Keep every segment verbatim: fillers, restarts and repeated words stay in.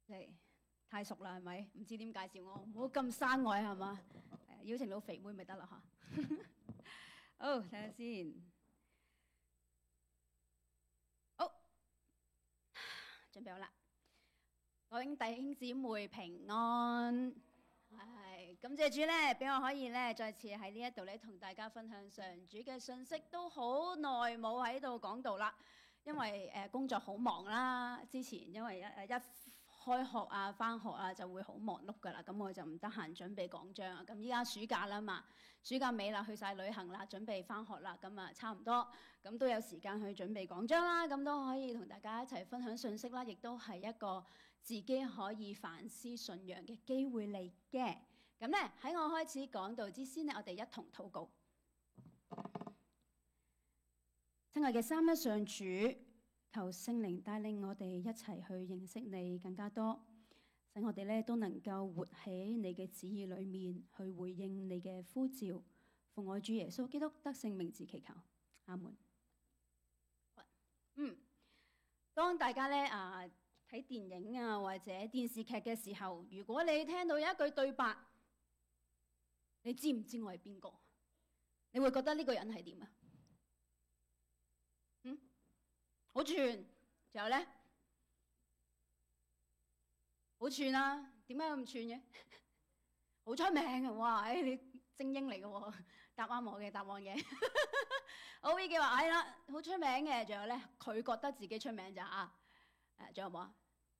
即係太熟啦，係咪？唔知點介紹我，唔好咁生外係嘛？邀請到肥妹咪得啦嚇。好，睇下先。好，準備好啦。各位弟兄姊妹平安。係，感謝主咧，俾我可以咧再次喺呢一度咧同大家分享上主嘅信息，都好耐冇喺度講道啦，因為誒工作好忙啦。之前因為一誒一開學啊、返學啊就會好忙碌噶啦，咁我就唔得閒準備講章啊。咁依家暑假啦嘛，暑假尾啦，去晒旅行啦，準備返學啦，咁啊差唔多，咁都有時間去準備講章啦，咁都可以同大家一齊分享信息啦，亦都係一個自己可以反思信仰嘅機會嚟嘅。咁咧喺我開始講道之先呢，我哋一同禱告。親愛嘅三一上主，求聖靈帶領我哋一齊去認識你更加多，使我哋咧都能夠活喺你嘅旨意裏面，去回應你嘅呼召。奉我主耶穌基督得勝名字祈求，阿門。嗯，當大家咧啊睇電影啊或者電視劇嘅時候，如果你聽到有一句對白，你知唔知我係邊個？你會覺得呢個人係點啊？嗯？好串，仲有咧，好串啊！點解咁串嘅？好出名嘅，哇！誒，你精英嚟嘅喎，答啱我嘅答案嘅。好，依嘅話係啦，好出名嘅，仲有咧，佢覺得自己出名咋啊？誒，仲有冇啊？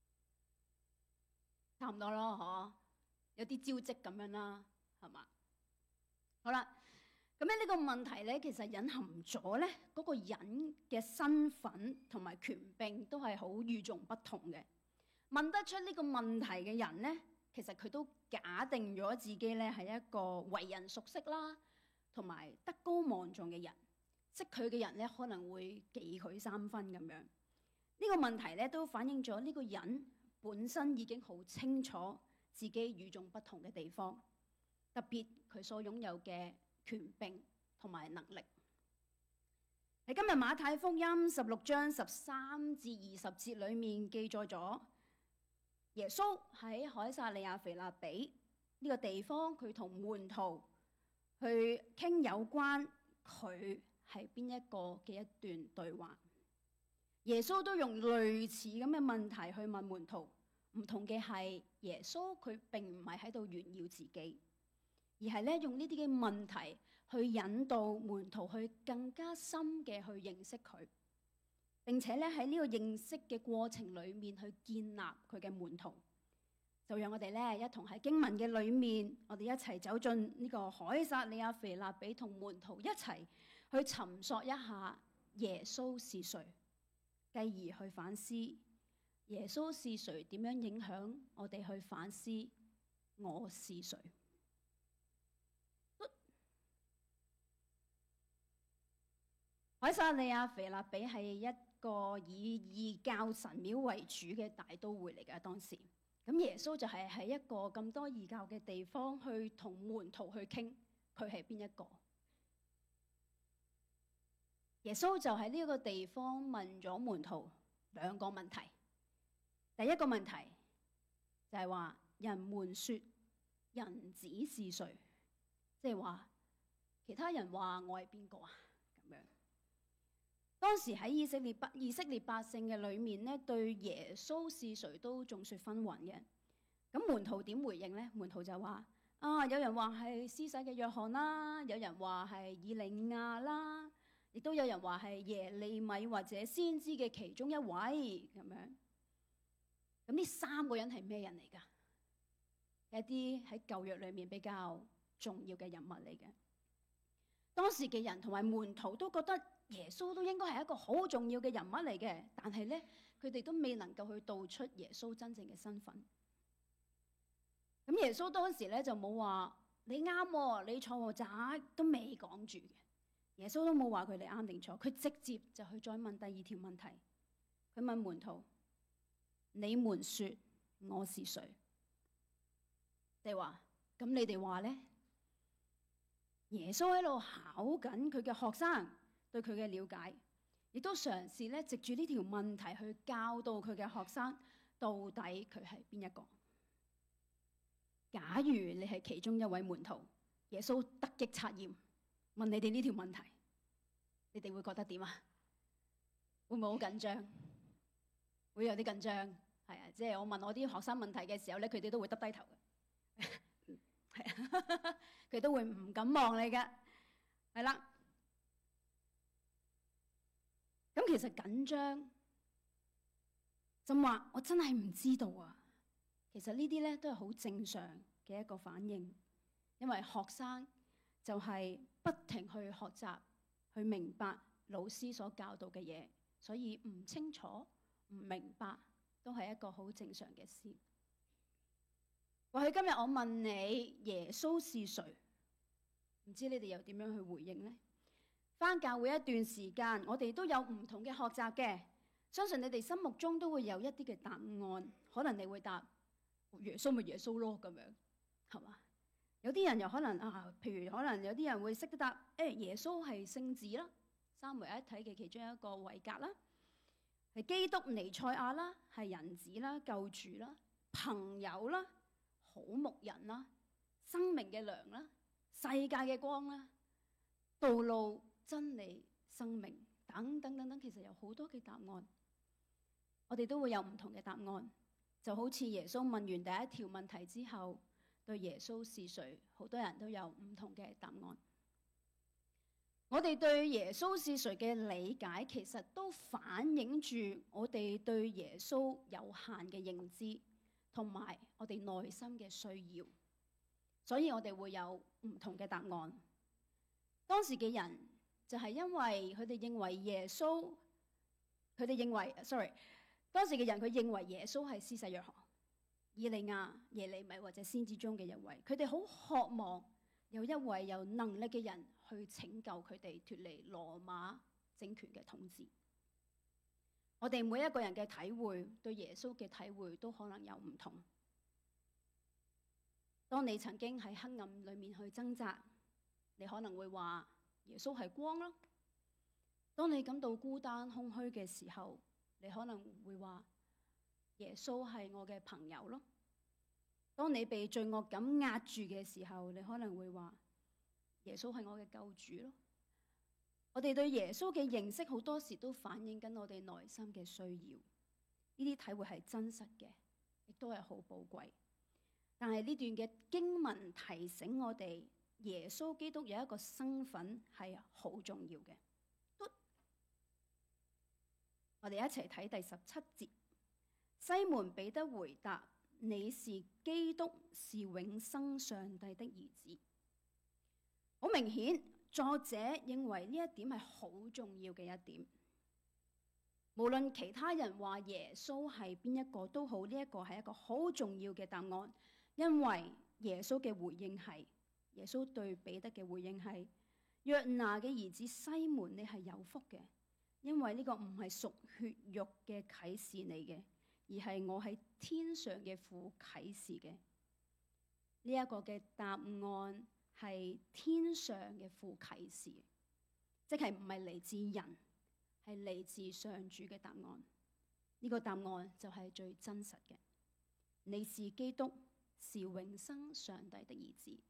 差唔多咯，嗬，有啲招積咁樣啦，係嘛？好啦。咁咧呢個問題咧，其實隱含咗咧嗰個人嘅身份同埋權柄都係好與眾不同嘅。問得出呢個問題嘅人咧，其實佢都假定咗自己咧係一個為人熟悉啦，同埋德高望重嘅人。識佢嘅人咧可能會忌佢三分咁樣。呢個問題咧都反映咗呢個人本身已經好清楚自己與眾不同嘅地方，特別佢所擁有嘅權柄同埋能力。喺今日馬太福音十六章十三至二十節裏面記載咗耶穌喺凱撒利亞腓立比呢個地方，佢同門徒去傾有關佢係邊一個嘅一段對話。耶穌都用類似咁嘅問題去問門徒，唔同嘅係耶穌佢並唔係喺度炫耀自己，而係咧用呢啲嘅問題去引導門徒去更加深嘅去認識佢，並且咧喺呢個認識嘅過程裏面去建立佢嘅門徒。就讓我哋咧一同喺經文嘅裏面，我哋一齊走進呢個凱撒利亞腓立比，同門徒一齊去尋索一下耶穌是誰，繼而去反思耶穌是誰點樣影響我哋去反思我是誰。凱撒利亞腓立比係一個以異教神廟為主嘅大都會嚟嘅，當時咁耶穌就係喺一個咁多異教嘅地方去同門徒去傾佢係邊一個。耶穌就喺呢個地方問咗門徒兩個問題。第一個問題就係話人們說人子是誰，即係話其他人話我係邊個啊？咁樣。當時喺以色列百以色列百姓嘅裏面咧，對耶穌是誰都眾說紛紜嘅。咁門徒點回應呢？門徒就話：啊，有人話係施洗嘅約翰啦，有人話係以利亞啦，亦都有人話係耶利米或者先知嘅其中一位咁樣。咁呢三個人係咩人嚟㗎？一啲喺舊約裏面比較重要嘅人物嚟嘅。當時嘅人同埋門徒都覺得耶穌都應該係一個好重要嘅人物嚟嘅，但係咧佢哋都未能夠去道出耶穌真正嘅身份。咁耶穌當時咧就冇話你啱，你錯，咋都未講住嘅。耶穌都冇話佢哋啱定錯，佢直接就去再問第二條問題。佢問門徒：你們說我是誰？即係話咁，你哋話咧？耶穌喺度考緊佢嘅學生對佢嘅了解，亦都嘗試咧藉住呢條問題去教導佢嘅學生到底佢係邊一個？假如你係其中一位門徒，耶穌突擊測驗，問你哋呢條問題，你哋會覺得點啊？會唔會好緊張？會有啲緊張，係啊！即係我問我啲學生問題嘅時候咧，佢哋都會耷低頭嘅，係啊，佢都會唔敢望你嘅，係啦。咁其實緊張，就話我真係唔知道啊。其實呢啲咧都係好正常嘅一個反應，因為學生就係不停去學習，去明白老師所教導嘅嘢，所以唔清楚、唔明白都係一個好正常嘅事。或許今日我問你耶穌是誰，唔知你哋又點樣去回應呢？返教會一段時間，我哋都有唔同嘅學習嘅，相信你哋心目中都會有一啲嘅答案，可能你會答。耶穌咪耶穌咯，咁樣係嘛？有啲人又可能啊，譬如可能有啲人會識得答，誒、欸、耶穌係聖子啦，三位一體嘅其中一個位格啦，係基督彌賽亞啦，係人子啦、救主啦、朋友啦、好牧人啦、生命嘅糧啦、世界嘅光啦、道路、真理、生命等等等等，其實有好多嘅答案，我哋都會有唔同嘅答案。就好似耶穌問完第一條問題之後，對耶穌是誰，好多人都有唔同嘅答案。我哋對耶穌是誰嘅理解，其實都反映住我哋對耶穌有限嘅認知，同埋我哋內心嘅需要，所以我哋會有唔同嘅答案。當時嘅人就係因為佢哋認為耶穌，佢哋認為，sorry。當時嘅人，佢認為耶穌係施洗約翰、以利亞、耶利米或者先知中嘅一位。佢哋好渴望有一位有能力嘅人去拯救佢哋脫離羅馬政權嘅統治。我哋每一個人嘅體會，對耶穌嘅體會都可能有唔同。當你曾經喺黑暗裏面去掙扎，你可能會話耶穌係光咯。當你感到孤單空虛嘅時候，你可能會話耶穌係我嘅朋友咯。當你被罪惡感壓住嘅時候，你可能會話耶穌係我嘅救主咯。我哋對耶穌嘅認識好多時都反映緊我哋內心嘅需要，呢啲體會係真實嘅，亦都係好寶貴。但係呢段嘅經文提醒我哋，耶穌基督有一個身份係好重要嘅。我哋一齊睇第十七節。西門彼得回答：你是基督，是永生上帝的兒子。好明顯，作者認為呢一點係好重要嘅一點。無論其他人話耶穌係邊一個都好，呢一個係一個好重要嘅答案。因為耶穌嘅回應係，耶穌對彼得嘅回應係：約拿嘅兒子西門，你係有福嘅。因為呢個唔係屬血肉嘅啟示嚟嘅，而係我喺天上嘅父啟示嘅。呢一個嘅答案係天上嘅父啟示，即係唔係嚟自人，係嚟自上主嘅答案。呢個答案就係最真實嘅。你是基督，是永生上帝的兒子。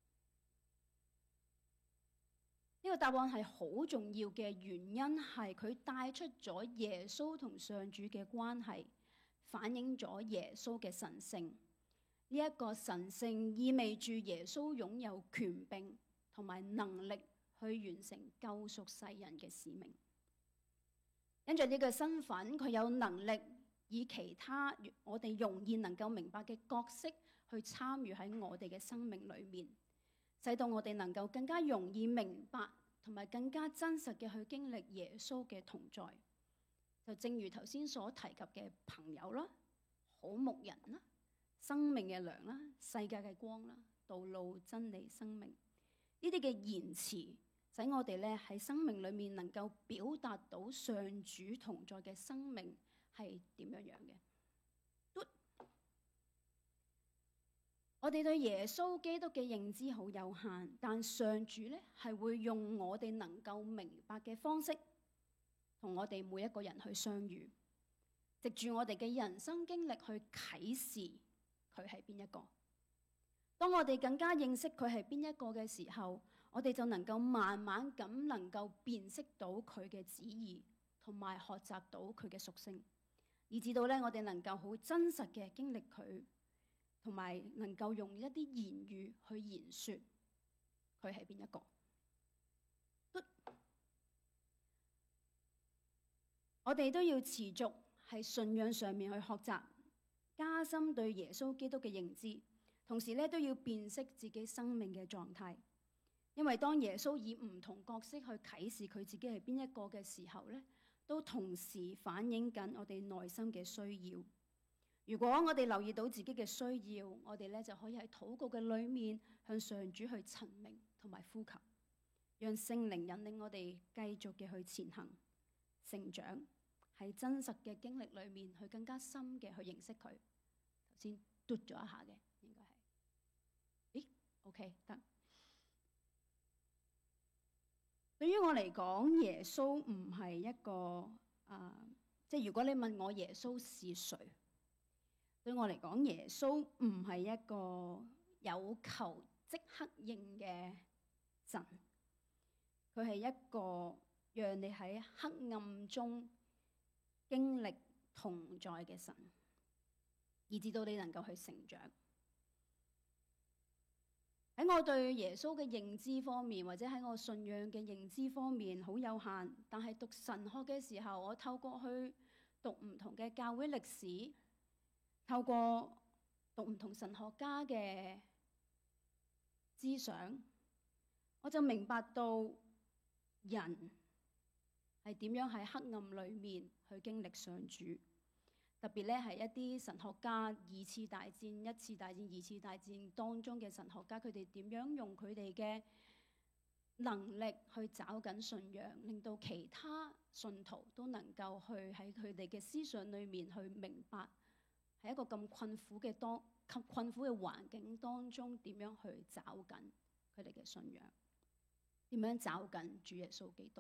呢個答案係好重要嘅原因係佢帶出咗耶穌同上主嘅關係，反映咗耶穌嘅神性。呢一個神性意味住耶穌擁有權柄同埋能力去完成救贖世人嘅使命。因着呢個身份，佢有能力以其他我哋容易能夠明白嘅角色去參與喺我哋嘅生命裏面，使到我哋能夠更加容易明白同埋更加真實嘅去經歷耶穌嘅同在。就正如頭先所提及嘅朋友啦、好牧人啦、生命嘅糧啦、世界嘅光啦、道路、真理、生命，呢啲嘅言辭使我哋咧喺生命裏面能夠表達到上主同在嘅生命係點樣樣嘅。我哋對耶穌基督嘅認知好有限，但上主咧係會用我哋能夠明白嘅方式同我哋每一個人去相遇。 藉住我哋嘅人生經歷去啟示佢係邊一個。當我哋更加認識佢係邊一個嘅時候，我哋就能夠慢慢咁能夠辨識到佢嘅旨意，同埋學習到佢嘅屬性，以至到咧我哋能夠好真實嘅經歷佢，同埋能夠用一啲言語去言說佢係邊一個。我哋都要持續喺信仰上面去學習，加深對耶穌基督嘅認知，同時咧都要辨識自己生命嘅狀態。因為當耶穌以唔同角色去啟示佢自己係邊一個嘅時候咧，都同時反映緊我哋內心嘅需要。如果我哋留意到自己嘅需要，我哋咧就可以喺禱告嘅裏面向上主去陳明同埋呼求，讓聖靈引領我哋繼續嘅去前行成長，喺真實嘅經歷裏面去更加深嘅去認識佢。頭先嘟咗一下嘅，應該係，咦 OK 得。對於我嚟講，耶穌唔係一個啊，即係如果你問我耶穌是誰，對我嚟講，耶穌唔係一個有求即刻應嘅神，佢係一個讓你喺黑暗中經歷同在嘅神，以至到你能夠去成長。喺我對耶穌嘅認知方面，或者喺我信仰嘅認知方面好有限，但係讀神學嘅時候，我透過去讀唔同嘅教會歷史，透過讀唔同神學家嘅思想，我就明白到人係點樣喺黑暗裏面去經歷上主。特別咧係一啲神學家，二次大戰、一次大戰、二次大戰當中嘅神學家，佢哋點樣用佢哋嘅能力去找緊信仰，令到其他信徒都能夠去喺佢哋嘅思想裏面去明白，喺一個咁困苦嘅當困苦嘅環境當中，點樣去找緊佢哋嘅信仰，點樣找緊主耶穌基督。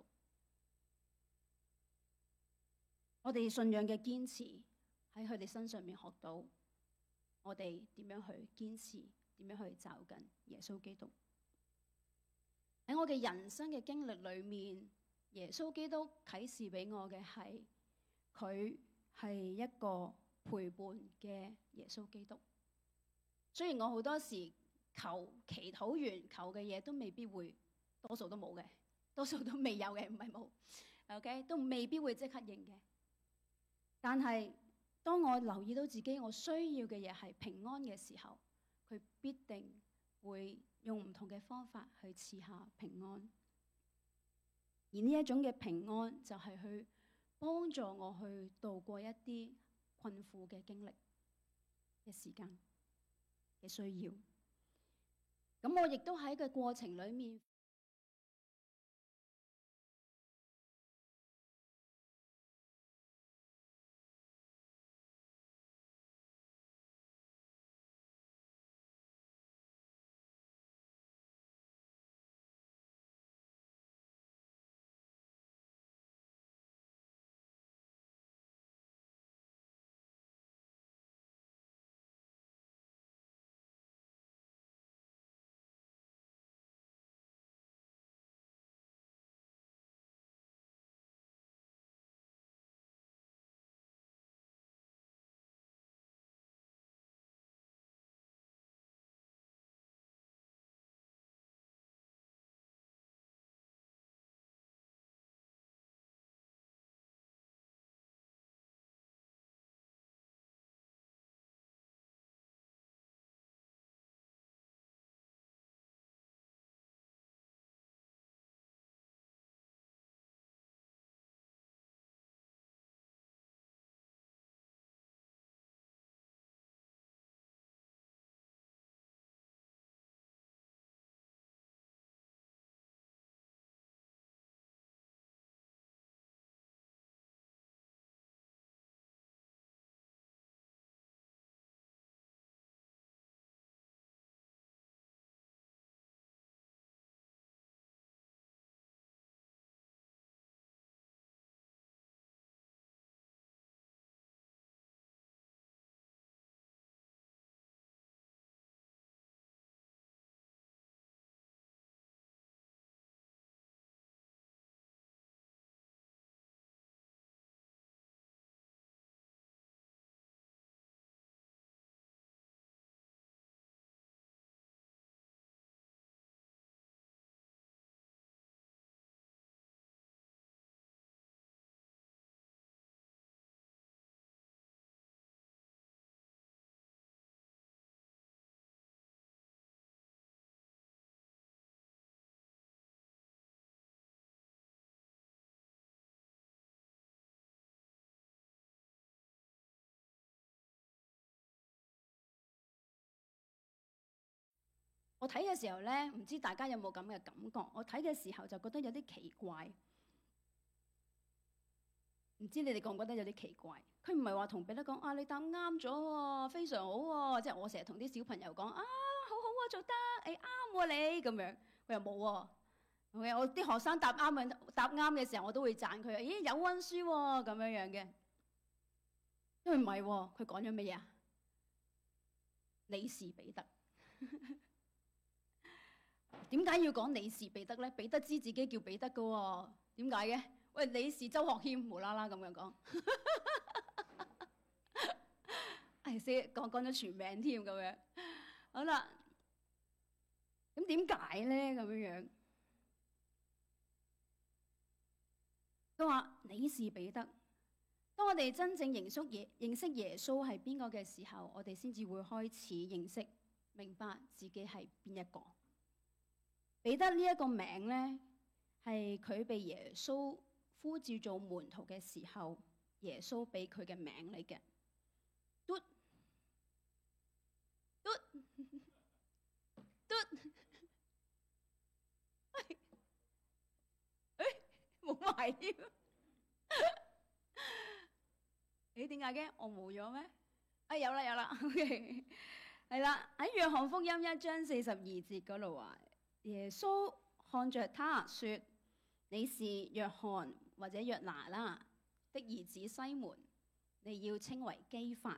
我哋信仰嘅堅持喺佢哋身上面學到，我哋點樣去堅持，點樣去找緊耶穌基督。喺我嘅人生嘅經歷裏面，耶穌基督啟示俾我嘅係，佢係一個陪伴嘅耶穌基督。雖然我好多時求祈禱完求嘅嘢都未必會，多數都冇嘅，多數都未有嘅，唔係冇 ，OK 都未必會即刻應嘅。但係當我留意到自己我需要嘅嘢係平安嘅時候，佢必定會用唔同嘅方法去賜下平安。而呢一種嘅平安就係去幫助我去度過一啲困苦嘅經歷嘅時間嘅需要。咁我亦都喺個過程裏面。 我睇嘅時候咧，唔知大家有冇咁嘅感覺？我睇嘅時候就覺得有啲奇怪，唔知你哋覺唔覺得有啲奇怪？佢唔係話同彼得講啊，你答啱咗喎，非常好喎，即係我成日同啲小朋友講啊，好好啊，做得，誒啱喎你咁樣，佢又冇喎。OK，我啲學生答啱嘅答啱嘅時候，我都會讚佢，咦有溫書喎咁樣樣嘅。因為唔係喎，佢講咗乜嘢啊？你是彼得。點解要講你是彼得咧？彼得知自己叫彼得噶喎，點解嘅？喂，你是周學謙，無啦啦咁樣講，唉死，講講咗全名添咁樣。好啦，咁點解咧咁樣樣？佢話你是彼得。當我哋真正認識耶認識耶穌係邊個嘅時候，我哋先至會開始認識明白自己係邊一個。彼得呢一個名咧，係佢被耶穌呼召做門徒嘅時候，耶穌俾佢嘅名嚟嘅。嘟嘟嘟，誒冇埋添，誒點解嘅？我冇咗咩？啊有啦有啦 ，OK， 係啦，喺約翰福音一章四十二節嗰度話。耶穌看着他說：你是約翰或者約拿啦的兒子西門，你要稱為基法。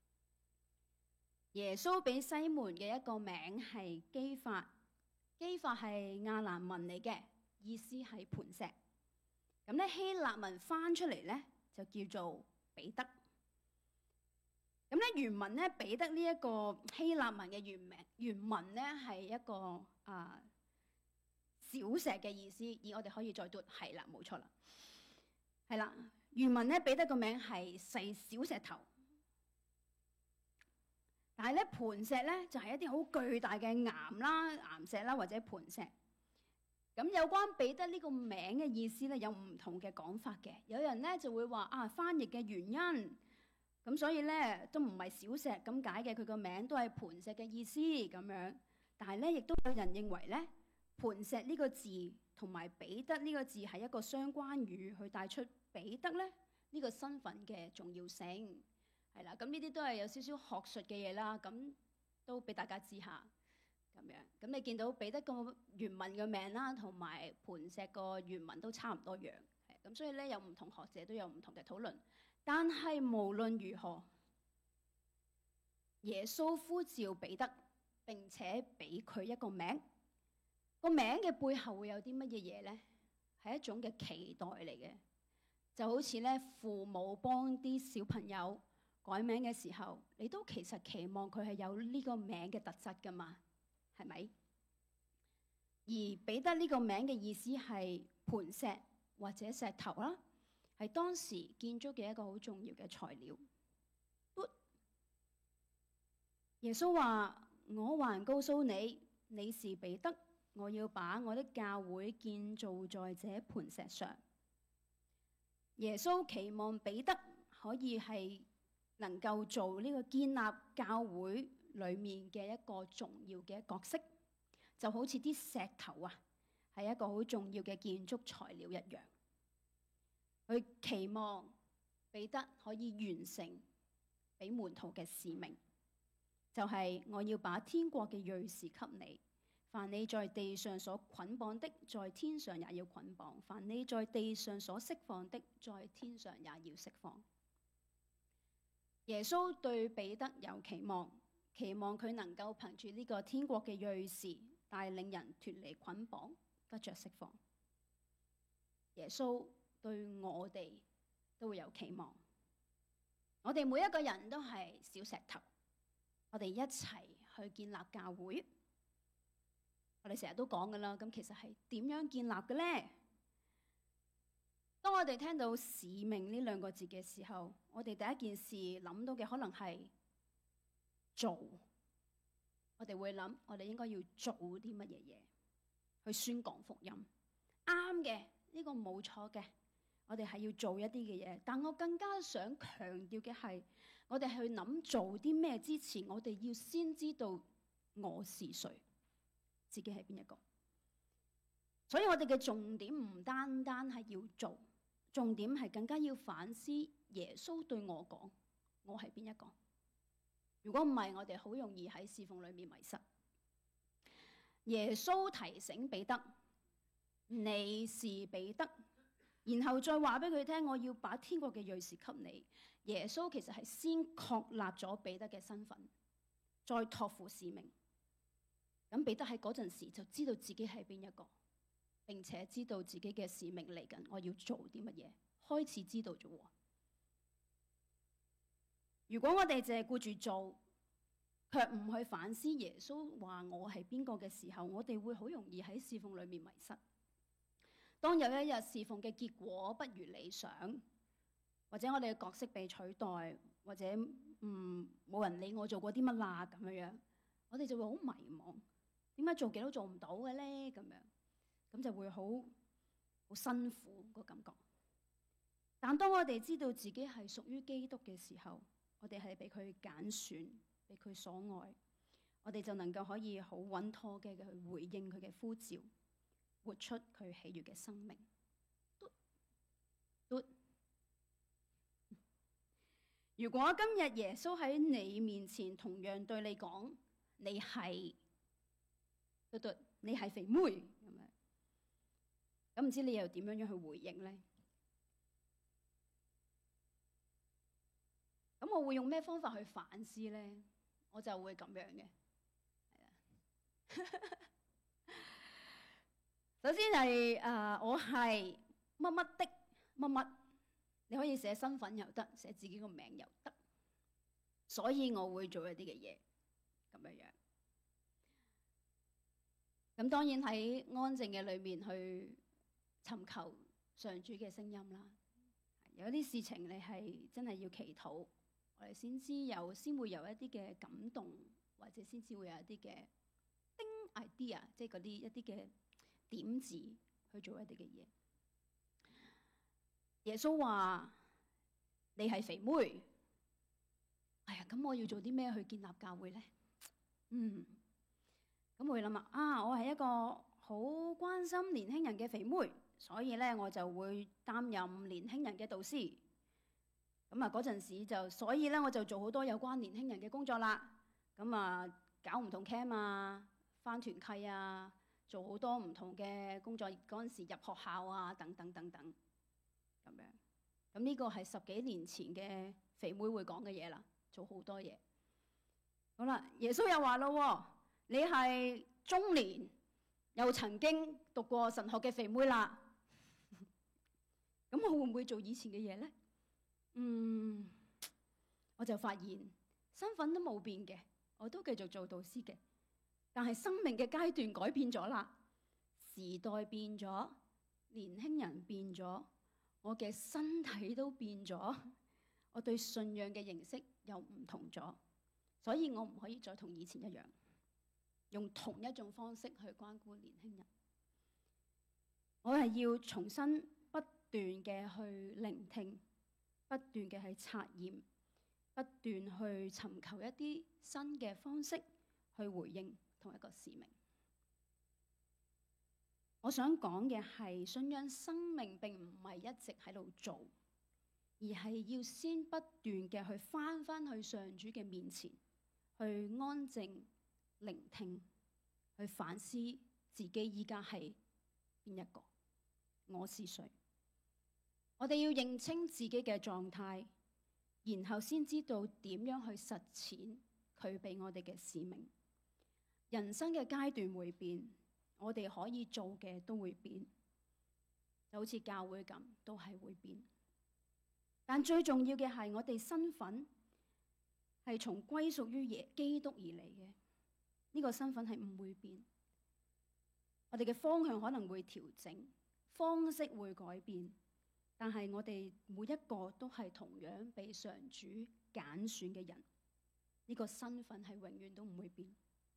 耶穌俾西門嘅一個名係基法，基法係亞蘭文嚟嘅，意思係磐石。咁咧希臘文翻出嚟咧就叫做彼得。咁咧原文咧彼得呢一個希臘文嘅原名原文咧係一個啊。小石嘅意思，而我哋可以再讀，係啦，冇錯啦，係啦。原文咧彼得個名係細小石頭，但係咧磐石咧就係、是、一啲好巨大嘅岩啦、岩石啦或者磐石。咁有關彼得呢個名嘅意思咧有唔同嘅講法嘅，有人咧就會話啊翻譯嘅原因，咁所以咧都唔係小石咁解嘅，佢個名都係磐石嘅意思咁樣。但係咧亦都有人認為咧。磐石呢個字同埋彼得呢個字係一個相關語，去帶出彼得咧呢個身份嘅重要性，係啦。咁呢啲都係有少少學術嘅嘢啦，咁都俾大家知下咁樣。咁你見到彼得個原文嘅名啦，同埋磐石個原文都差唔多樣，係咁，所以咧有唔同學者都有唔同嘅討論。但係無論如何，耶穌呼召彼得並且俾佢一個名。個名嘅背後會有啲乜嘢嘢咧？係一種嘅期待嚟嘅，就好似咧父母幫啲小朋友改名嘅時候，你都其實期望佢係有呢個名嘅特質噶嘛，係咪？而彼得呢個名嘅意思係磐石或者石頭啦，係當時建築嘅一個好重要嘅材料。耶穌話：我還告訴你，你是彼得。我要把我的教會建造在這磐石上。耶穌期望彼得可以係能夠做呢個建立教會裏面嘅一個重要嘅角色，就好似啲石頭啊，係一個好重要嘅建築材料一樣。佢期望彼得可以完成俾門徒嘅使命，就係、是、我要把天國嘅鑰匙給你。凡你在地上所捆綁的，在天上也要捆綁；凡你在地上所釋放的，在天上也要釋放。耶穌對彼得有期望，期望佢能夠憑住呢個天國嘅鑰匙，帶領人脫離捆綁，得着釋放。耶穌對我哋都會有期望，我哋每一個人都係小石頭，我哋一齊去建立教會。我哋成日都講噶啦，咁其實係點樣建立嘅咧？當我哋聽到使命呢兩個字嘅時候，我哋第一件事諗到嘅可能係做。我哋會諗，我哋應該要做啲乜嘢嘢去宣講福音。啱嘅，呢個冇錯嘅，我哋係要做一啲嘅嘢。但我更加想強調嘅係，我哋去諗做啲咩之前，我哋要先知道我是誰。 自己係邊一個。所以我哋嘅重點唔單單係要做，重點係更加要反思耶穌對我講，我係邊一個。如果唔係，我哋好容易喺侍奉裏面迷失。耶穌提醒彼得，你是彼得，然後再話俾佢聽，我要把天國嘅鑰匙給你。耶穌其實係先確立咗彼得嘅身份，再託付使命。咁彼得喺嗰陣時就知道自己係邊一個，並且知道自己嘅使命嚟緊，我要做啲乜嘢，開始知道咗。如果我哋淨係顧住做，卻唔去反思耶穌話我係邊個嘅時候，我哋會好容易喺侍奉裏面迷失。當有一日侍奉嘅結果不如理想，或者我哋嘅角色被取代，或者嗯冇人理我做過啲乜啦咁樣樣，我哋就會好迷茫。點解做幾都做唔到嘅咧？咁樣咁就會好好辛苦個感覺。但當我哋知道自己係屬於基督嘅時候，我哋係被佢揀選，被佢所愛，我哋就能夠可以好穩妥嘅去回應佢嘅呼召，活出佢喜悅嘅生命。嘟嘟如果今日耶穌喺你面前同樣對你講，你係嘟嘟，你係肥妹咁樣，咁唔知你又點樣樣去回應呢？咁我會用咩方法去反思呢？我就會咁樣嘅。首先係誒、呃，我係乜乜的乜乜，你可以寫身份又得，寫自己個名又得。所以我會做一啲嘅嘢，咁樣樣。咁當然喺安靜嘅裏面去尋求上主嘅聲音啦。有啲事情你係真係要祈禱，我哋先知有，先會有一啲嘅感動，或者先至會有一啲嘅叮 idea， 即係嗰啲一啲嘅點子去做一啲嘅嘢。耶穌話：你係肥妹。哎呀，咁我要做啲咩去建立教會呢？嗯，咁我會諗啊，啊，我係一個好關心年輕人嘅肥妹，所以咧我就會擔任年輕人嘅導師。咁啊嗰陣時就，所以咧我就做好多有關年輕人嘅工作啦。咁啊搞唔同 camp 啊，返團契啊，做好多唔同嘅工作。嗰陣時入學校啊，等等等等，咁樣。咁呢個係十幾年前嘅肥妹會講嘅嘢啦。做好多嘢，好啦，耶穌又話咯，你係中年又曾經讀過神學嘅肥妹啦，咁我會唔會做以前嘅嘢呢？嗯，我就發現身份都冇變嘅，我都繼續做導師嘅，但係生命嘅階段改變咗啦，時代變咗，年輕人變咗，我嘅身體都變咗。我對信仰嘅認識又唔同咗，所以我唔可以再同以前一樣，用同一種方式去關顧年輕人。我係要重新不斷嘅去聆聽，不斷嘅去察驗，不斷去尋求一啲新嘅方式去回應同一個使命。我想講嘅係，信仰生命並唔係一直喺度做，而係要先不斷嘅去返返去上主嘅面前，去安靜聆聽，去反思自己依家係邊一個，我是誰。我哋要認清自己嘅狀態，然後先知道點樣去實踐佢俾我哋嘅使命。人生嘅階段會變，我哋可以做嘅都會變，就好似教會咁，都係會變。但最重要嘅係，我哋身份係從歸屬於耶基督而嚟嘅，呢個身份係唔會變。我哋嘅方向可能會調整，方式會改變，但係我哋每一個都係同樣被上主揀選嘅人，呢個身份係永遠都唔會變。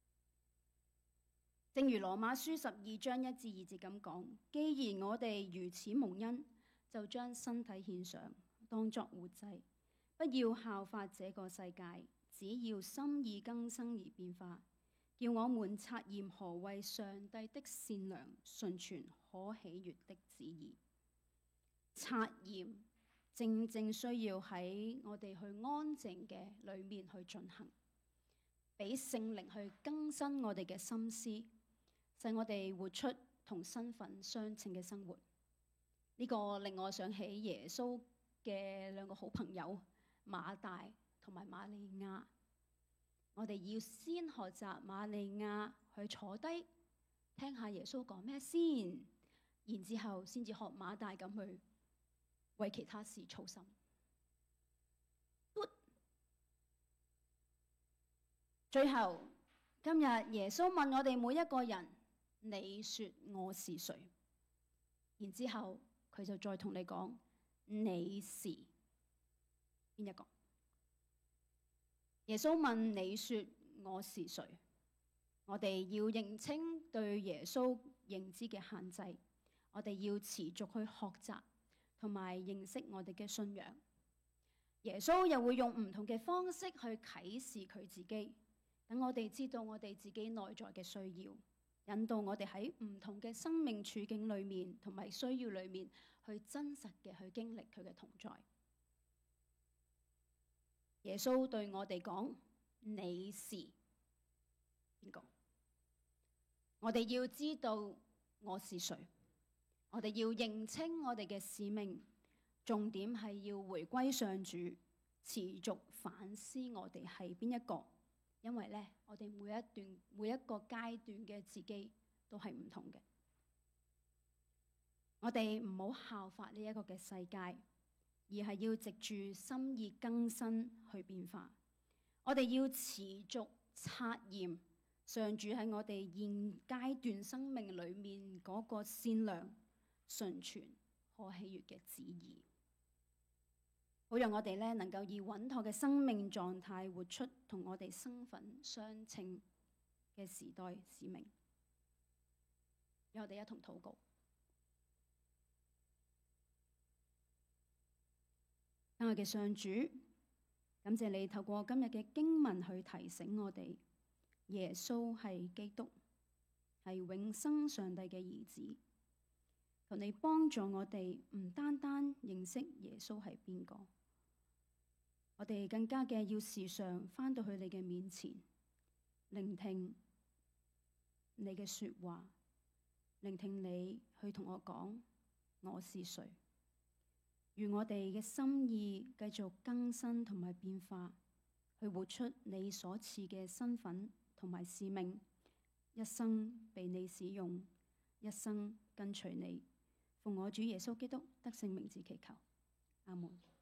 正如羅馬書十二章一至二節咁講，既然我哋如此蒙恩，就將身體獻上，當作活祭，不要效法這個世界，只要心意更新而變化， 叫我們察驗何為上帝的善良、純全、可喜悅的旨意。察驗正正需要喺我哋去安靜嘅裏面去進行，俾聖靈去更新我哋嘅心思，使我哋活出同身份相稱嘅生活。呢、這個令我想起耶穌嘅兩個好朋友馬大同埋瑪利亞。我哋要先學習瑪利亞去坐低聽下耶穌講咩先，然之後先至學馬大咁去為其他事操心。最後今日耶穌問我哋每一個人：你說我是誰？然之後佢就再同你講：你是邊一個？耶穌問：你說我是誰？我哋要認清對耶穌認知嘅限制，我哋要持續去學習同埋認識我哋嘅信仰。耶穌又會用唔同嘅方式去啟示佢自己，等我哋知道我哋自己內在嘅需要，引導我哋喺唔同嘅生命處境裏面同埋需要裏面去真實嘅去經歷佢嘅同在。耶穌對我哋講：你是邊個？我哋要知道我是誰，我哋要認清我哋嘅使命，重點係要回歸上主，持續反思我哋係邊一個。因為咧，我哋每一段每一個階段嘅自己都係唔同嘅。我哋唔好效法呢一個嘅世界，而係要藉住心意更新去變化。我哋要持續察驗上主喺我哋現階段生命裏面嗰個善良、純全、可喜悅嘅旨意，好讓我哋咧能夠以穩妥嘅生命狀態活出同我哋身份相稱嘅時代使命。讓我哋一同禱告。親愛嘅上主，感謝你透過今日嘅經文去提醒我哋，耶穌係基督，係永生上帝嘅兒子。求你幫助我哋唔單單認識耶穌係邊個，我哋更加嘅要時常返到去你嘅面前，聆聽你嘅說話，聆聽你去同我講我是誰。願我哋嘅心意繼續更新同埋變化，去活出你所賜嘅身份同埋使命，一生被你使用，一生跟隨你。奉我主耶穌基督得勝名字祈求，阿門。